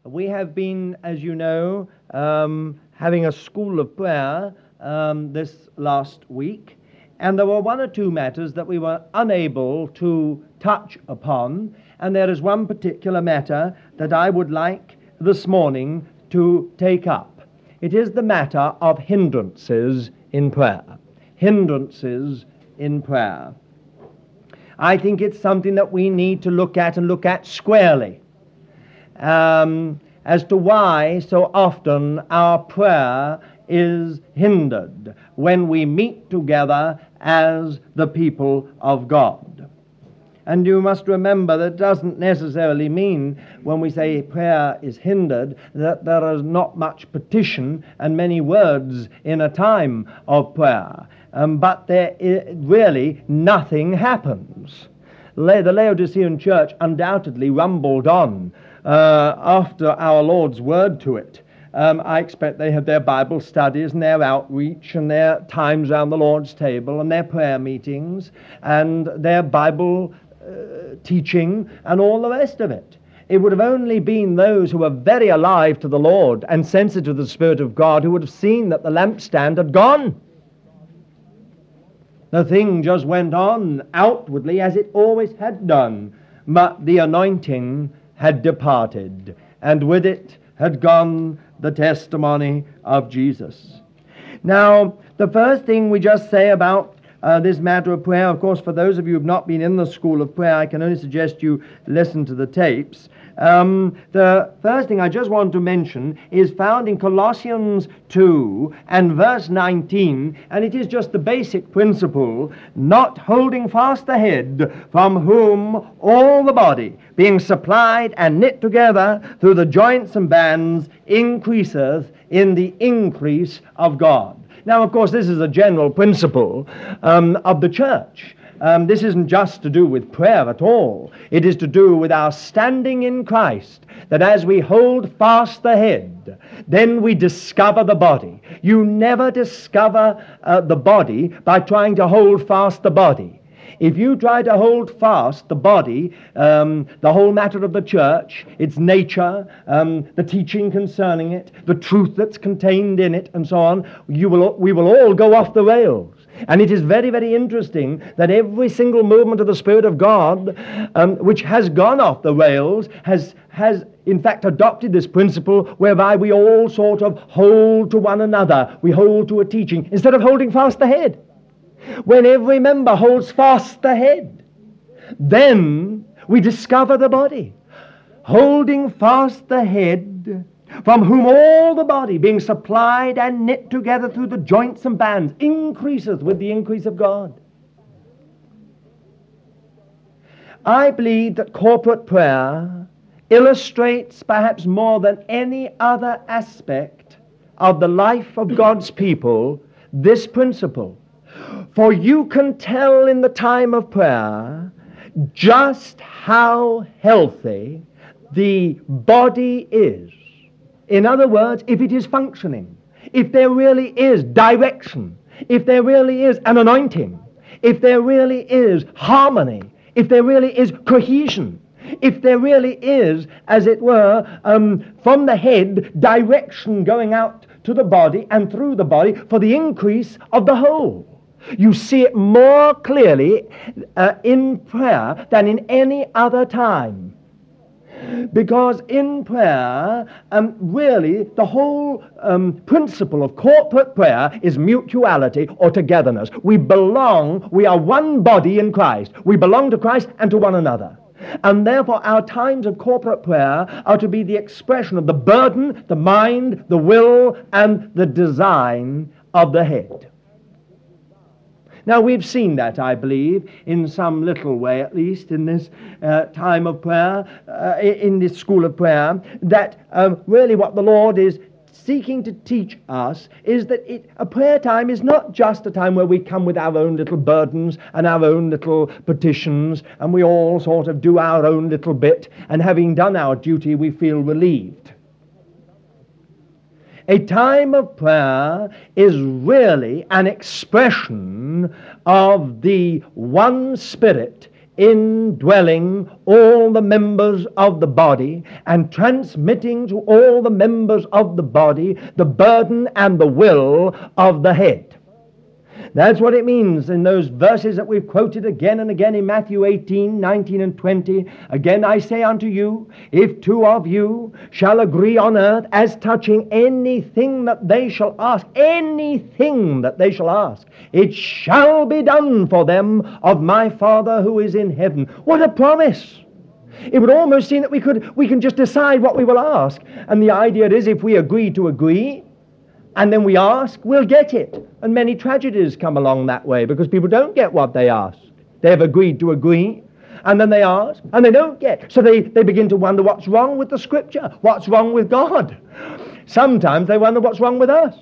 We have been, as you know, having a school of prayer this last week, and there were one or two matters that we were unable to touch upon, and there is one particular matter that I would like this morning to take up. It is the matter of hindrances in prayer. Hindrances in prayer. I think it's something that we need to look at and look at squarely. As to why so often our prayer is hindered when we meet together as the people of God. And you must remember that doesn't necessarily mean when we say prayer is hindered that there is not much petition and many words in a time of prayer. But there really nothing happens. The Laodicean church undoubtedly rumbled on after our Lord's word to it. I expect they had their Bible studies and their outreach and their times around the Lord's table and their prayer meetings and their Bible teaching and all the rest of it. It would have only been those who were very alive to the Lord and sensitive to the Spirit of God who would have seen that the lampstand had gone. The thing just went on outwardly as it always had done, but the anointing had departed, and with it had gone the testimony of Jesus. Now, the first thing we just say about this matter of prayer, of course, for those of you who have not been in the school of prayer, I can only suggest you listen to the tapes. The first thing I just want to mention is found in Colossians 2 and verse 19, and it is just the basic principle, not holding fast the head, from whom all the body, being supplied and knit together through the joints and bands, increaseth in the increase of God. Now, of course, this is a general principle of the church. This isn't just to do with prayer at all. It is to do with our standing in Christ, that as we hold fast the head, then we discover the body. You never discover the body by trying to hold fast the body. If you try to hold fast the body, the whole matter of the church, its nature, the teaching concerning it, the truth that's contained in it, and so on, we will all go off the rails. And it is very, very interesting that every single movement of the Spirit of God, which has gone off the rails, has in fact adopted this principle whereby we all sort of hold to one another. We hold to a teaching instead of holding fast the head. When every member holds fast the head, then we discover the body. Holding fast the head, from whom all the body, being supplied and knit together through the joints and bands, increaseth with the increase of God. I believe that corporate prayer illustrates perhaps more than any other aspect of the life of God's people this principle. For you can tell in the time of prayer just how healthy the body is. In other words, if it is functioning, if there really is direction, if there really is an anointing, if there really is harmony, if there really is cohesion, if there really is, as it were, from the head, direction going out to the body and through the body for the increase of the whole. You see it more clearly in prayer than in any other time. Because in prayer, really, the whole principle of corporate prayer is mutuality or togetherness. We are one body in Christ. We belong to Christ and to one another. And therefore our times of corporate prayer are to be the expression of the burden, the mind, the will, and the design of the head. Now, we've seen that, I believe, in some little way, at least, in this time of prayer, in this school of prayer, that really what the Lord is seeking to teach us is that a prayer time is not just a time where we come with our own little burdens and our own little petitions, and we all sort of do our own little bit, and having done our duty, we feel relieved. A time of prayer is really an expression of the one Spirit indwelling all the members of the body and transmitting to all the members of the body the burden and the will of the head. That's what it means in those verses that we've quoted again and again in Matthew 18, 19 and 20. Again I say unto you, if two of you shall agree on earth as touching anything that they shall ask, it shall be done for them of my Father who is in heaven. What a promise! It would almost seem that we can just decide what we will ask. And the idea is, if we agree to agree, and then we ask, we'll get it. And many tragedies come along that way because people don't get what they ask. They have agreed to agree, and then they ask, and they don't get. So they begin to wonder what's wrong with the Scripture, what's wrong with God. Sometimes they wonder what's wrong with us.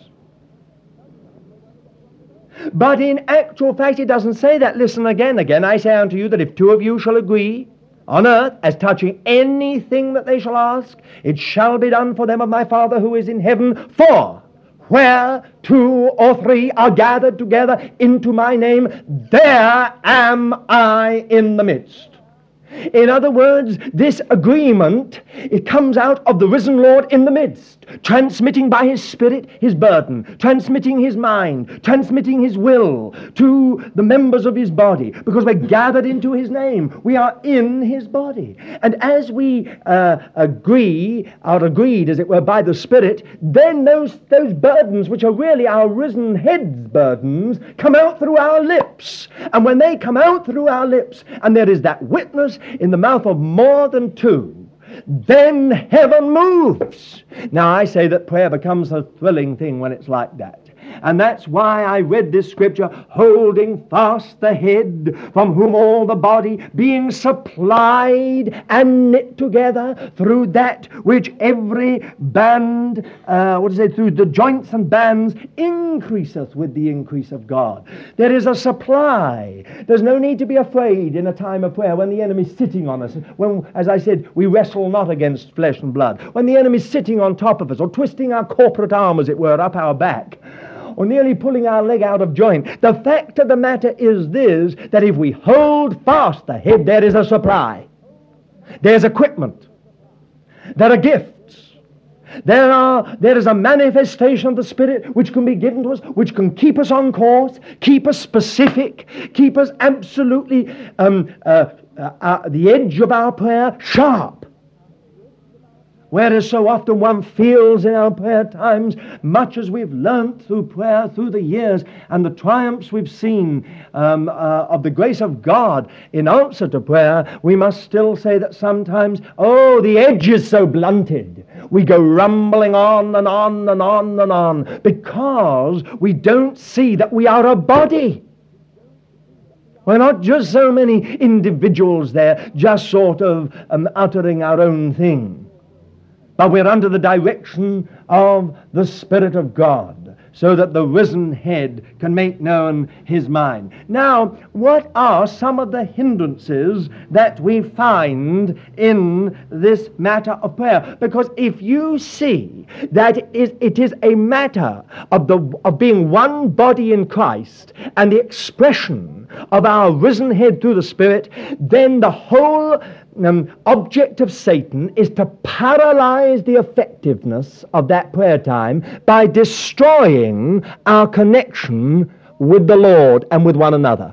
But in actual fact, it doesn't say that. Listen again. Again, I say unto you that if two of you shall agree on earth as touching anything that they shall ask, it shall be done for them of my Father who is in heaven. For where two or three are gathered together into my name, there am I in the midst. In other words, this agreement, it comes out of the risen Lord in the midst, transmitting by His Spirit His burden, transmitting His mind, transmitting His will to the members of His body, because we're gathered into His name. We are in His body. And as we are agreed, as it were, by the Spirit, then those burdens, which are really our risen head's burdens, come out through our lips. And when they come out through our lips, and there is that witness in the mouth of more than two, then heaven moves. Now I say that prayer becomes a thrilling thing when it's like that. And that's why I read this scripture, holding fast the head, from whom all the body, being supplied and knit together through that which every band, through the joints and bands, increaseth with the increase of God. There is a supply. There's no need to be afraid in a time of prayer when the enemy's sitting on us. When, as I said, we wrestle not against flesh and blood. When the enemy's sitting on top of us, or twisting our corporate arm, as it were, up our back, or nearly pulling our leg out of joint. The fact of the matter is this, that if we hold fast the head, there is a supply. There's equipment. There are gifts. There is a manifestation of the Spirit which can be given to us, which can keep us on course, keep us specific, keep us absolutely the edge of our prayer sharp. Whereas so often one feels in our prayer times, much as we've learnt through prayer through the years and the triumphs we've seen of the grace of God in answer to prayer, we must still say that sometimes, the edge is so blunted. We go rumbling on and on and on and on because we don't see that we are a body. We're not just so many individuals there just sort of uttering our own thing. But we're under the direction of the Spirit of God, so that the risen head can make known His mind. Now, what are some of the hindrances that we find in this matter of prayer? Because if you see that it is a matter of being one body in Christ and the expression of our risen head through the Spirit, then the whole object of Satan is to paralyze the effectiveness of that prayer time by destroying our connection with the Lord and with one another.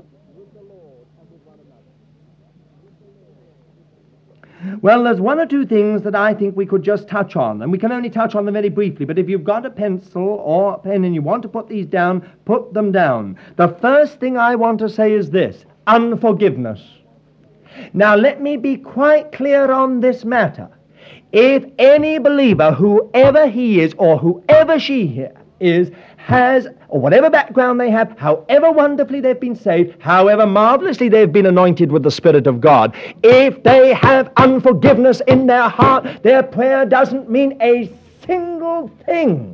Well, there's one or two things that I think we could just touch on, and we can only touch on them very briefly, but if you've got a pencil or a pen and you want to put these down, put them down. The first thing I want to say is this: unforgiveness. Now, let me be quite clear on this matter. If any believer, whoever he is or whoever she is, has, or whatever background they have, however wonderfully they've been saved, however marvelously they've been anointed with the Spirit of God, if they have unforgiveness in their heart, their prayer doesn't mean a single thing.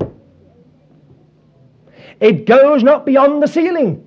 It goes not beyond the ceiling.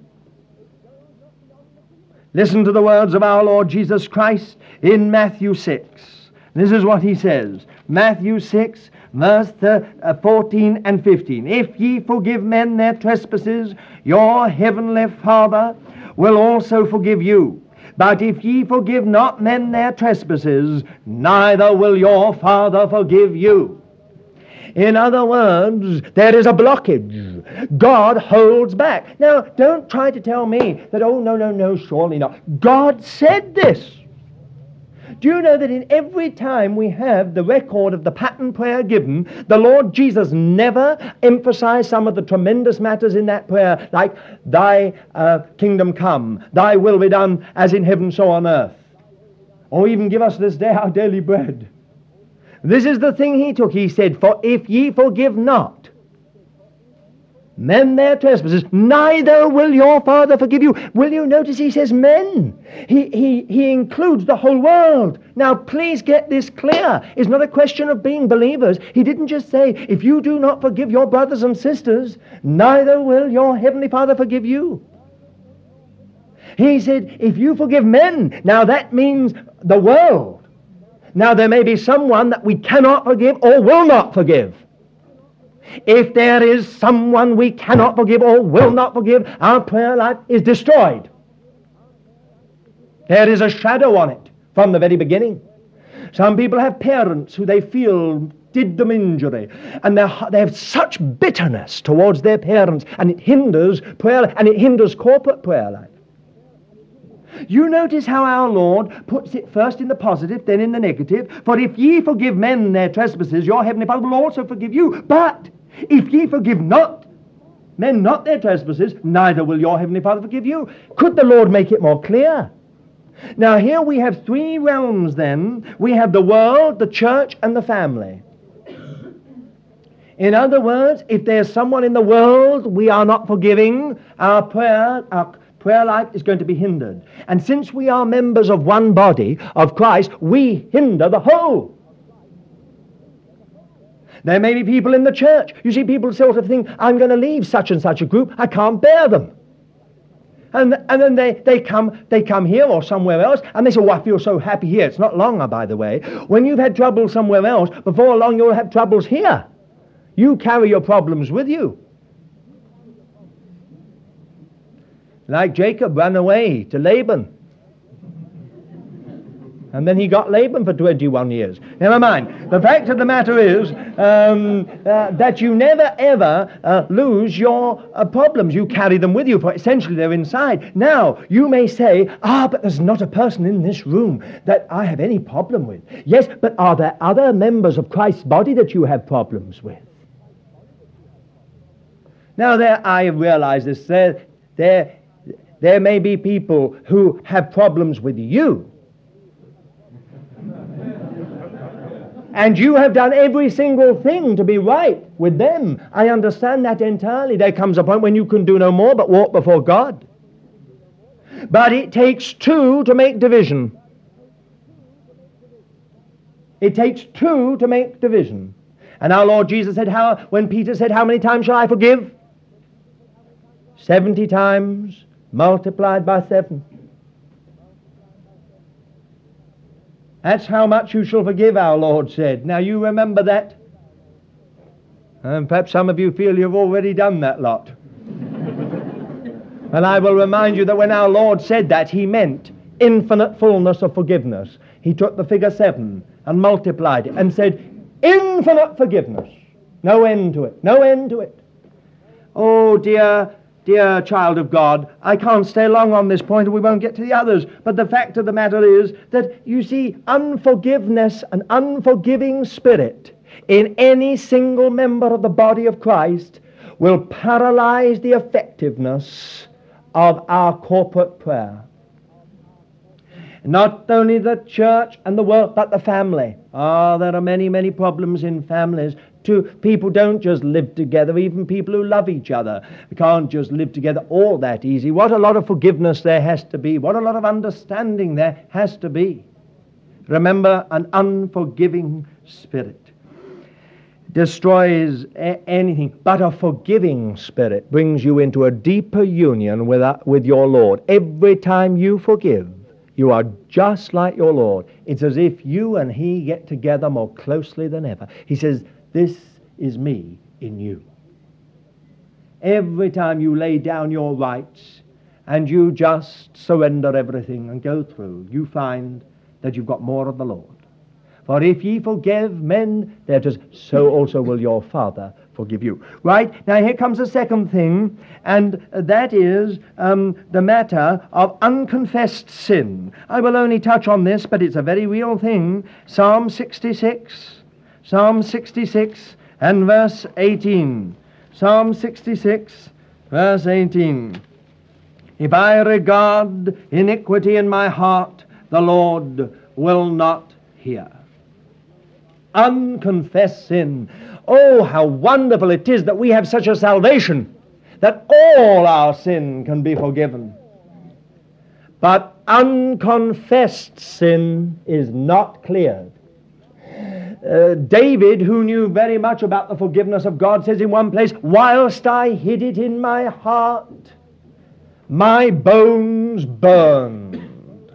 Listen to the words of our Lord Jesus Christ in Matthew 6. This is what He says. Matthew 6, verse 14 and 15. If ye forgive men their trespasses, your heavenly Father will also forgive you. But if ye forgive not men their trespasses, neither will your Father forgive you. In other words, there is a blockage. God holds back. Now, don't try to tell me that, oh, no, surely not. God said this. Do you know that in every time we have the record of the pattern prayer given, the Lord Jesus never emphasized some of the tremendous matters in that prayer, like, thy kingdom come, thy will be done as in heaven so on earth, or even give us this day our daily bread. This is the thing he took. He said, for if ye forgive not men their trespasses, neither will your Father forgive you. Will you notice he says men? He includes the whole world. Now please get this clear. It's not a question of being believers. He didn't just say, if you do not forgive your brothers and sisters, neither will your heavenly Father forgive you. He said, if you forgive men, now that means the world. Now there may be someone that we cannot forgive or will not forgive. If there is someone we cannot forgive or will not forgive, our prayer life is destroyed. There is a shadow on it from the very beginning. Some people have parents who they feel did them injury, and they have such bitterness towards their parents, and it hinders prayer, and it hinders corporate prayer life. You notice how our Lord puts it first in the positive, then in the negative. For if ye forgive men their trespasses, your heavenly Father will also forgive you. But if ye forgive not men not their trespasses, neither will your heavenly Father forgive you. Could the Lord make it more clear? Now here we have three realms then. We have the world, the church, and the family. In other words, if there's someone in the world we are not forgiving, our prayer life is going to be hindered. And since we are members of one body, of Christ, we hinder the whole. There may be people in the church. You see, people sort of think, I'm going to leave such and such a group. I can't bear them. And then they come here or somewhere else, and they say, oh, I feel so happy here. It's not long, by the way. When you've had trouble somewhere else, before long you'll have troubles here. You carry your problems with you. Like Jacob ran away to Laban. And then he got Laban for 21 years. Never mind. The fact of the matter is that you never ever lose your problems. You carry them with you, for essentially they're inside. Now, you may say, but there's not a person in this room that I have any problem with. Yes, but are there other members of Christ's body that you have problems with? Now, I realize this. There may be people who have problems with you. And you have done every single thing to be right with them. I understand that entirely. There comes a point when you can do no more but walk before God. But it takes two to make division. It takes two to make division. And our Lord Jesus said, when Peter said, how many times shall I forgive? 70 times multiplied by 7. That's how much you shall forgive, our Lord said. Now you remember that. And perhaps some of you feel you've already done that lot. And I will remind you that when our Lord said that, he meant infinite fullness of forgiveness. He took the figure 7 and multiplied it and said, infinite forgiveness. No end to it. No end to it. Oh, dear child of God, I can't stay long on this point or we won't get to the others. But the fact of the matter is that, you see, unforgiveness, an unforgiving spirit in any single member of the body of Christ will paralyze the effectiveness of our corporate prayer. Not only the church and the world, but the family. There are many, many problems in families. People don't just live together, even people who love each other can't just live together all that easy. What a lot of forgiveness there has to be. What a lot of understanding there has to be. Remember, an unforgiving spirit destroys anything, but a forgiving spirit brings you into a deeper union with your Lord. Every time you forgive, you are just like your Lord. It's as if you and he get together more closely than ever. He says, this is me in you. Every time you lay down your rights and you just surrender everything and go through, you find that you've got more of the Lord. For if ye forgive men their trespasses, so also will your Father forgive you. Right? Now here comes the second thing, and that is the matter of unconfessed sin. I will only touch on this, but it's a very real thing. Psalm 66 and verse 18. Psalm 66, verse 18. If I regard iniquity in my heart, the Lord will not hear. Unconfessed sin. Oh, how wonderful it is that we have such a salvation, that all our sin can be forgiven. But unconfessed sin is not cleared. David, who knew very much about the forgiveness of God, says in one place, whilst I hid it in my heart, my bones burned.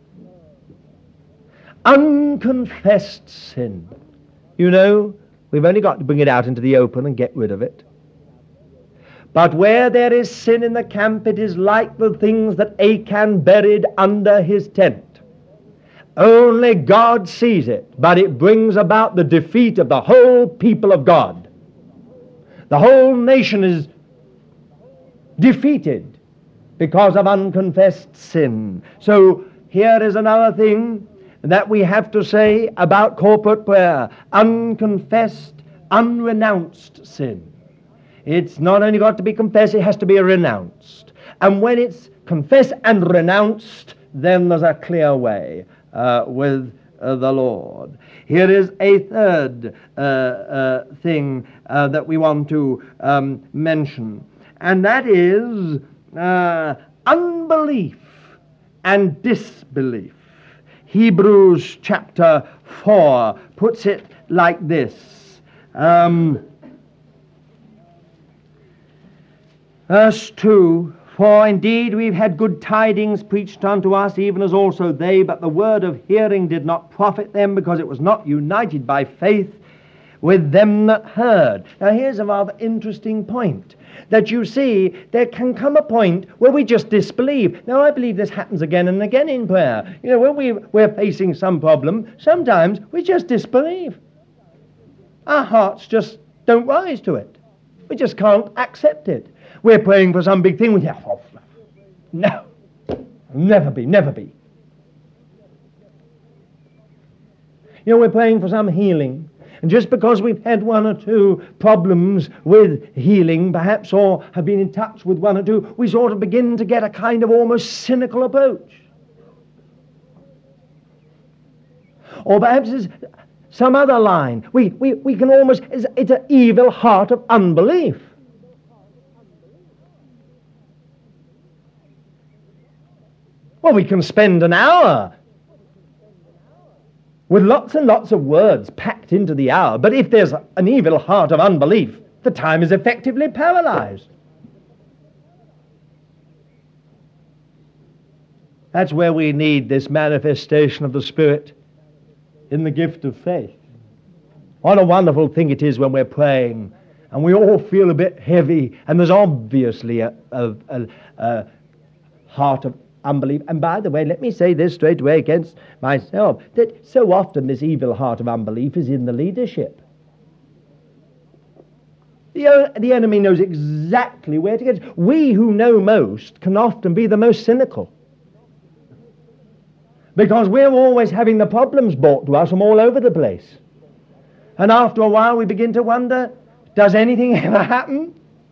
Unconfessed sin. You know, we've only got to bring it out into the open and get rid of it. But where there is sin in the camp, it is like the things that Achan buried under his tent. Only God sees it, but it brings about the defeat of the whole people of God. The whole nation is defeated because of unconfessed sin. So here is another thing that we have to say about corporate prayer. Unconfessed, unrenounced sin. It's not only got to be confessed, it has to be renounced. And when it's confessed and renounced, then there's a clear way with the Lord. Here is a third thing that we want to mention, and that is unbelief and disbelief. Hebrews chapter 4 puts it like this. Verse 2, for indeed we've had good tidings preached unto us, even as also they, but the word of hearing did not profit them, because it was not united by faith with them that heard. Now here's a rather interesting point, that you see, there can come a point where we just disbelieve. Now I believe this happens again and again in prayer. You know, when we're facing some problem, sometimes we just disbelieve. Our hearts just don't rise to it. We just can't accept it. We're praying for some big thing. We say, oh, no, never be. You know, we're praying for some healing. And just because we've had one or two problems with healing, perhaps, or have been in touch with one or two, we sort of begin to get a kind of almost cynical approach. Or perhaps it's some other line. We can almost, it's an evil heart of unbelief. Well, we can spend an hour with lots and lots of words packed into the hour, but if there's an evil heart of unbelief, the time is effectively paralyzed. That's where we need this manifestation of the Spirit in the gift of faith. What a wonderful thing it is when we're praying and we all feel a bit heavy, and there's obviously a heart of unbelief. And by the way, let me say this straight away against myself, that so often this evil heart of unbelief is in the leadership. The enemy knows exactly where to get. We who know most can often be the most cynical, because we're always having the problems brought to us from all over the place. And after a while we begin to wonder, does anything ever happen?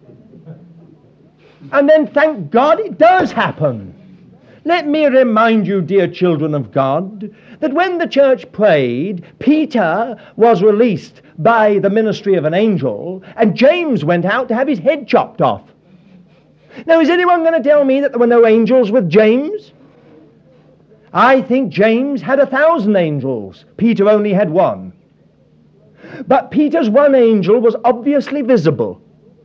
And then thank God it does happen. Let me remind you, dear children of God, that when the church prayed, Peter was released by the ministry of an angel, and James went out to have his head chopped off. Now, is anyone going to tell me that there were no angels with James? I think James had 1,000 angels. Peter only had one. But Peter's one angel was obviously visible.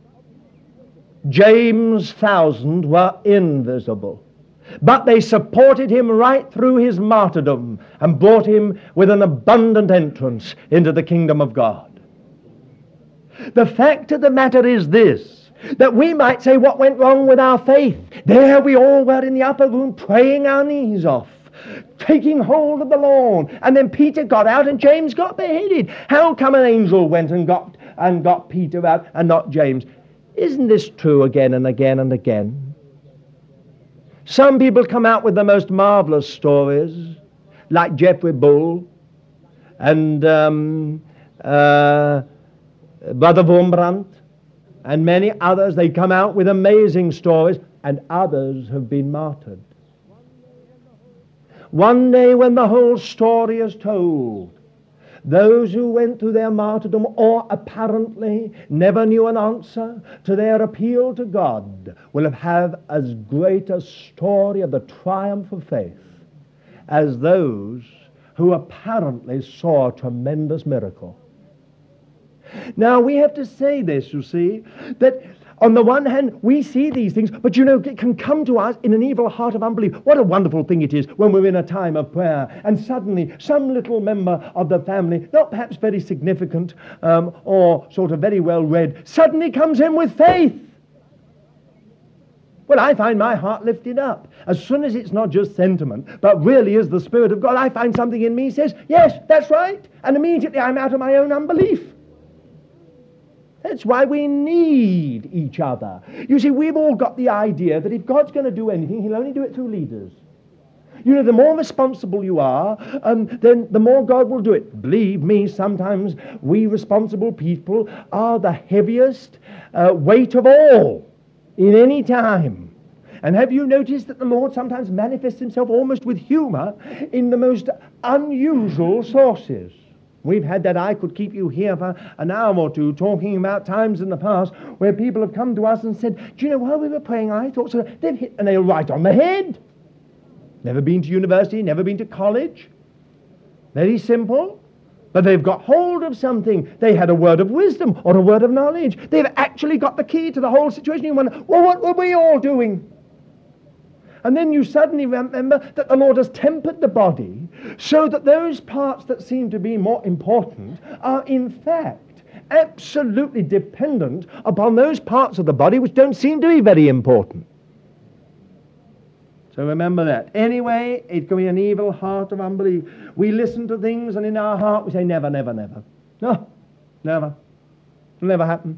James' 1,000 were invisible. But they supported him right through his martyrdom and brought him with an abundant entrance into the kingdom of God. The fact of the matter is this, that we might say what went wrong with our faith. There we all were in the upper room praying our knees off, taking hold of the lawn, and then Peter got out and James got beheaded. How come an angel went and got Peter out and not James? Isn't this true again and again and again? Some people come out with the most marvelous stories, like Jeffrey Bull and Brother Wurmbrandt and many others. They come out with amazing stories, and others have been martyred. One day when the whole story is told, those who went through their martyrdom or apparently never knew an answer to their appeal to God will have as great a story of the triumph of faith as those who apparently saw a tremendous miracle. Now we have to say this, you see, that on the one hand, we see these things, but it can come to us in an evil heart of unbelief. What a wonderful thing it is when we're in a time of prayer, and suddenly some little member of the family, not perhaps very significant or sort of very well read, suddenly comes in with faith. Well, I find my heart lifted up. As soon as it's not just sentiment, but really is the Spirit of God, I find something in me says, yes, that's right, and immediately I'm out of my own unbelief. That's why we need each other. You see, we've all got the idea that if God's going to do anything, He'll only do it through leaders. The more responsible you are, then the more God will do it. Believe me, sometimes we responsible people are the heaviest weight of all in any time. And have you noticed that the Lord sometimes manifests Himself almost with humor in the most unusual sources? We've had that. I could keep you here for an hour or two talking about times in the past where people have come to us and said, do you know, while we were praying, I thought so. They've hit the nail right on the head. Never been to university, never been to college. Very simple. But they've got hold of something. They had a word of wisdom or a word of knowledge. They've actually got the key to the whole situation. You wonder, well, what were we all doing? And then you suddenly remember that the Lord has tempered the body so that those parts that seem to be more important are in fact absolutely dependent upon those parts of the body which don't seem to be very important. So remember that. Anyway, it can be an evil heart of unbelief. We listen to things and in our heart we say, never, never, never. No, never. It'll never happen.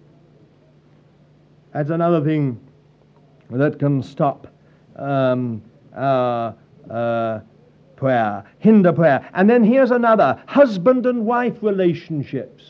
That's another thing that can stop prayer, hinder prayer. And then here's another, husband and wife relationships.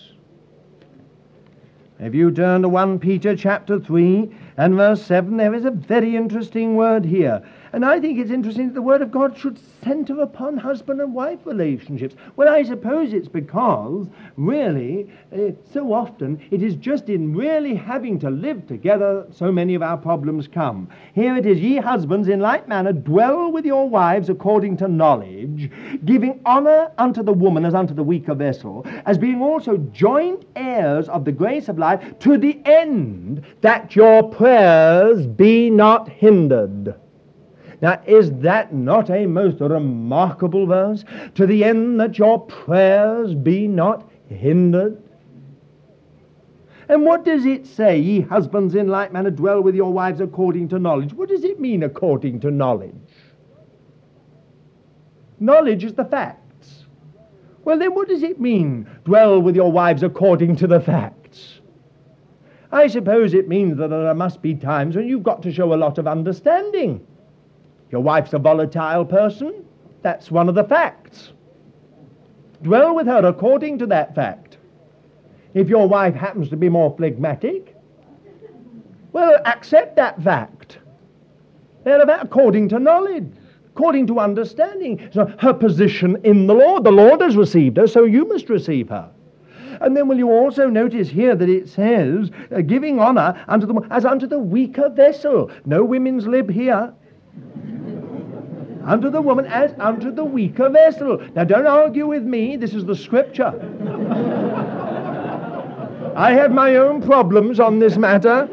If you turn to 1 Peter chapter 3 and verse 7, there is a very interesting word here. And I think it's interesting that the Word of God should center upon husband and wife relationships. Well, I suppose it's because, really, so often, it is just in really having to live together so many of our problems come. Here it is, ye husbands, in like manner, dwell with your wives according to knowledge, giving honor unto the woman as unto the weaker vessel, as being also joint heirs of the grace of life, to the end that your prayers be not hindered. Now, is that not a most remarkable verse? To the end that your prayers be not hindered. And what does it say? Ye husbands in like manner dwell with your wives according to knowledge. What does it mean, according to knowledge? Knowledge is the facts. Well, then what does it mean, dwell with your wives according to the facts? I suppose it means that there must be times when you've got to show a lot of understanding. Your wife's a volatile person. That's one of the facts. Dwell with her according to that fact. If your wife happens to be more phlegmatic, well, accept that fact. They're about according to knowledge, according to understanding. So her position in the Lord has received her, so you must receive her. And then will you also notice here that it says, giving honor unto the, as unto the weaker vessel. No women's lib here. Unto the woman as unto the weaker vessel. Now don't argue with me, this is the Scripture. I have my own problems on this matter.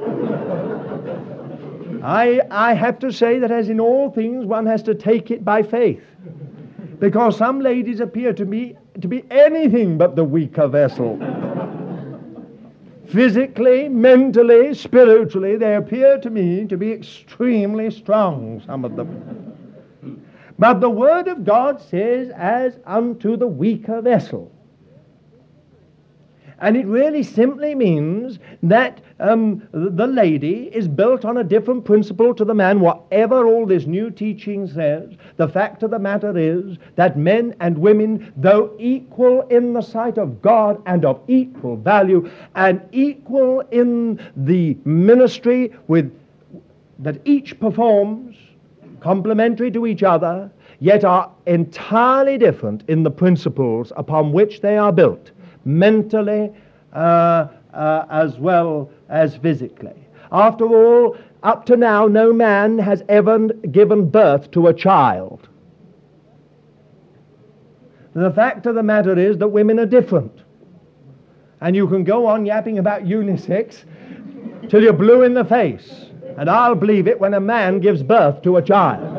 I have to say that as in all things one has to take it by faith. Because some ladies appear to be anything but the weaker vessel. Physically, mentally, spiritually, they appear to me to be extremely strong, some of them. But the Word of God says, as unto the weaker vessel. And it really simply means that the lady is built on a different principle to the man, whatever all this new teaching says. The fact of the matter is that men and women, though equal in the sight of God and of equal value, and equal in the ministry that each performs, complementary to each other, yet are entirely different in the principles upon which they are built, mentally as well as physically. After all, up to now, no man has ever given birth to a child. The fact of the matter is that women are different. And you can go on yapping about unisex till you're blue in the face. And I'll believe it when a man gives birth to a child.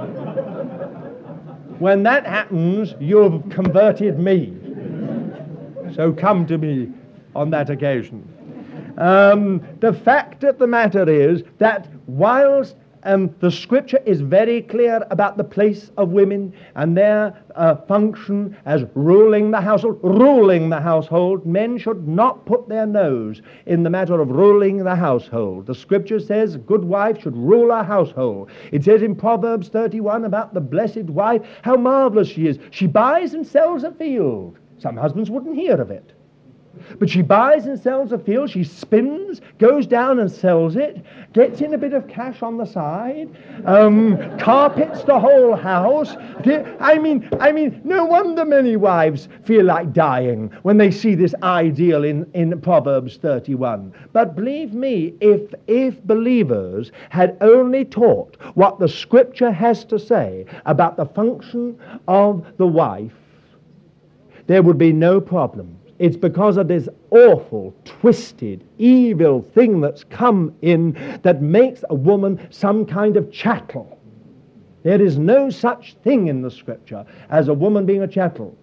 When that happens, you've converted me. So come to me on that occasion. The fact of the matter is that whilst the Scripture is very clear about the place of women and their function as ruling the household, men should not put their nose in the matter of ruling the household. The Scripture says a good wife should rule her household. It says in Proverbs 31 about the blessed wife, how marvelous she is. She buys and sells a field. Some husbands wouldn't hear of it. But she buys and sells a field, she spins, goes down and sells it, gets in a bit of cash on the side, carpets the whole house. I mean, no wonder many wives feel like dying when they see this ideal in Proverbs 31. But believe me, if believers had only taught what the Scripture has to say about the function of the wife, there would be no problem. It's because of this awful, twisted, evil thing that's come in that makes a woman some kind of chattel. There is no such thing in the Scripture as a woman being a chattel.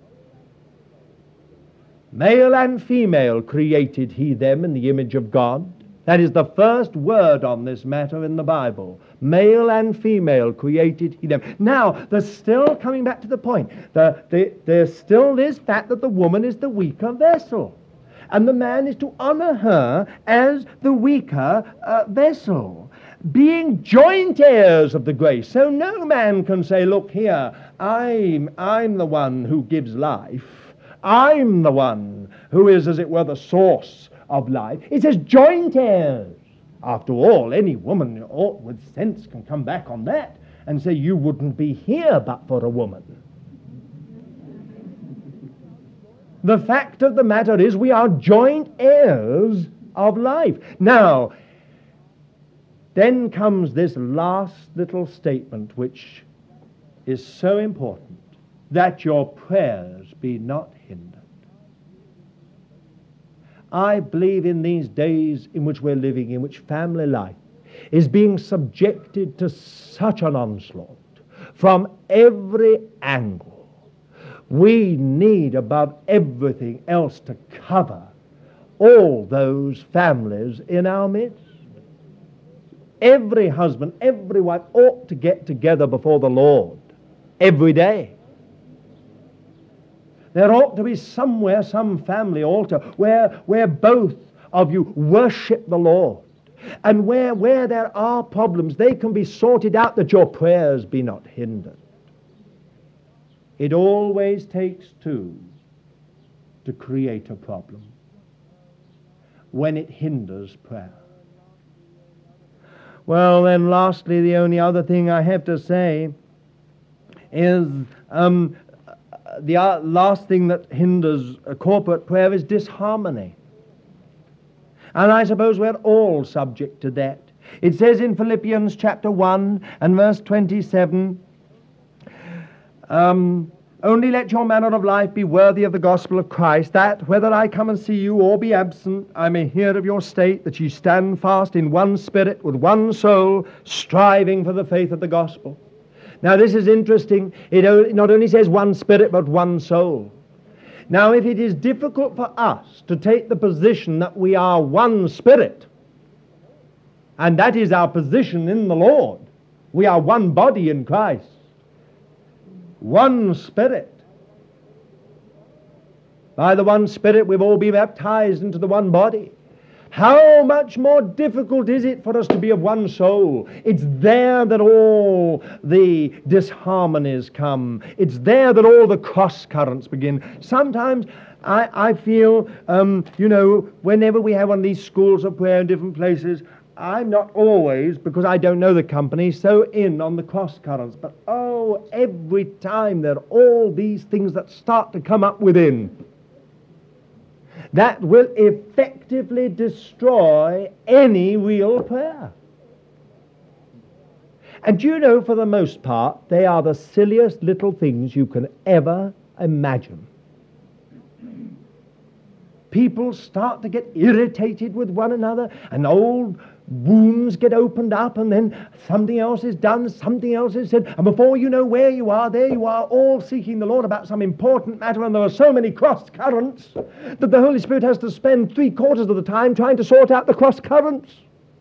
Male and female created he them in the image of God. That is the first word on this matter in the Bible. Male and female created he them. Now, there's still, coming back to the point, there's still this fact that the woman is the weaker vessel. And the man is to honor her as the weaker vessel, being joint heirs of the grace. So no man can say, look here, I'm the one who gives life. I'm the one who is, as it were, the source of life. It says joint heirs. After all, any woman with sense can come back on that and say you wouldn't be here but for a woman. The fact of the matter is we are joint heirs of life. Now, then comes this last little statement which is so important, that your prayers be not hindered. I believe in these days in which we're living, in which family life is being subjected to such an onslaught from every angle. We need above everything else to cover all those families in our midst. Every husband, every wife ought to get together before the Lord every day. There ought to be somewhere some family altar where both of you worship the Lord. And where there are problems, they can be sorted out, that your prayers be not hindered. It always takes two to create a problem when it hinders prayer. Well, then lastly, the only other thing I have to say is the last thing that hinders corporate prayer is disharmony. And I suppose we're all subject to that. It says in Philippians chapter 1 and verse 27, only let your manner of life be worthy of the gospel of Christ, that, whether I come and see you or be absent, I may hear of your state, that ye stand fast in one spirit, with one soul, striving for the faith of the gospel. Now this is interesting. It not only says one spirit, but one soul. Now, if it is difficult for us to take the position that we are one spirit, and that is our position in the Lord, we are one body in Christ, one spirit. By the one Spirit we've all been baptized into the one body. How much more difficult is it for us to be of one soul? It's there that all the disharmonies come. It's there that all the cross currents begin. Sometimes I feel, whenever we have one of these schools of prayer in different places, I'm not always, because I don't know the company, so in on the cross currents. But every time there are all these things that start to come up within, that will effectively destroy any real prayer. And you know, for the most part, they are the silliest little things you can ever imagine. People start to get irritated with one another, and old wounds get opened up, and then something else is done, something else is said, and before you know where you are, there you are, all seeking the Lord about some important matter, and there are so many cross currents that the Holy Spirit has to spend 3/4 of the time trying to sort out the cross currents.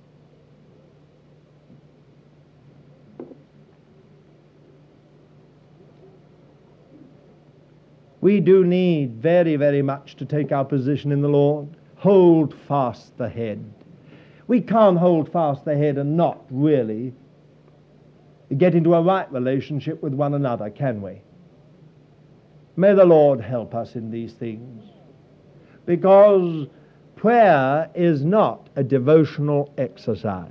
We do need very, very much to take our position in the Lord. Hold fast the head. We can't hold fast the head and not really get into a right relationship with one another, can we? May the Lord help us in these things. Because prayer is not a devotional exercise.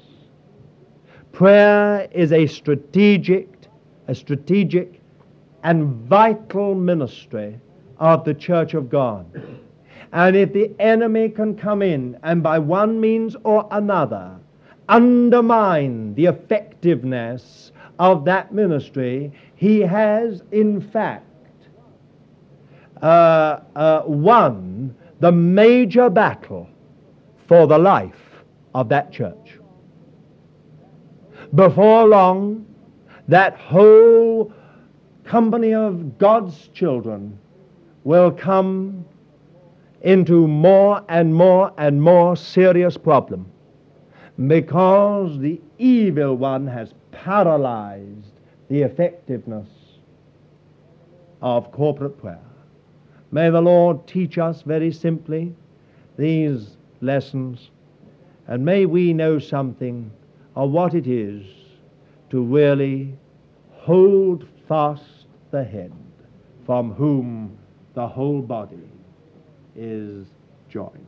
Prayer is a strategic and vital ministry of the Church of God. And if the enemy can come in and by one means or another undermine the effectiveness of that ministry, he has in fact won the major battle for the life of that church. Before long, that whole company of God's children will come into more and more and more serious problem, because the evil one has paralyzed the effectiveness of corporate prayer. May the Lord teach us very simply these lessons, and may we know something of what it is to really hold fast the head, from whom the whole body is joined.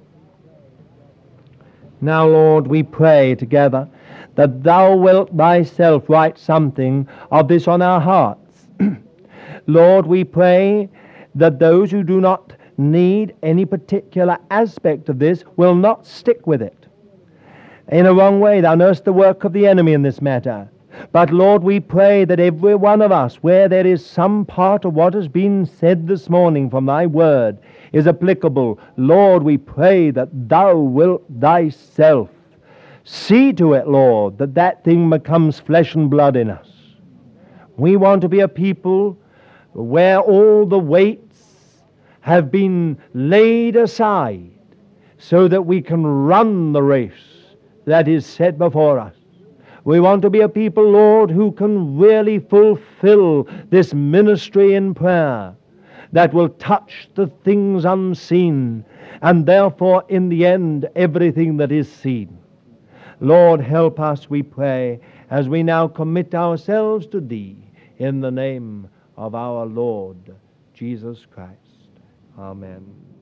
Now, Lord, we pray together that Thou wilt Thyself write something of this on our hearts. Lord, we pray that those who do not need any particular aspect of this will not stick with it in a wrong way. Thou knowest the work of the enemy in this matter. But, Lord, we pray that every one of us, where there is some part of what has been said this morning from Thy Word, is applicable, Lord, we pray that Thou wilt Thyself see to it, Lord, that that thing becomes flesh and blood in us. We want to be a people where all the weights have been laid aside so that we can run the race that is set before us. We want to be a people, Lord, who can really fulfill this ministry in prayer that will touch the things unseen, and therefore, in the end, everything that is seen. Lord, help us, we pray, as we now commit ourselves to Thee, in the name of our Lord Jesus Christ. Amen.